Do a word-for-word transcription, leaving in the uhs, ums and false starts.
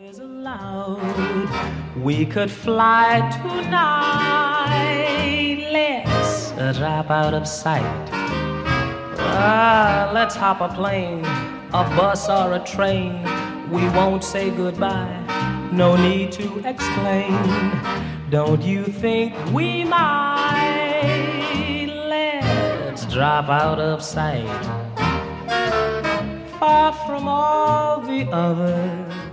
Is allowed. We could fly tonight. Let's uh, drop out of sight. Ah, let's hop a plane, a bus or a train. We won't say goodbye. No need to explain. Don't you think we might? Let's drop out of sight. Far from all the others.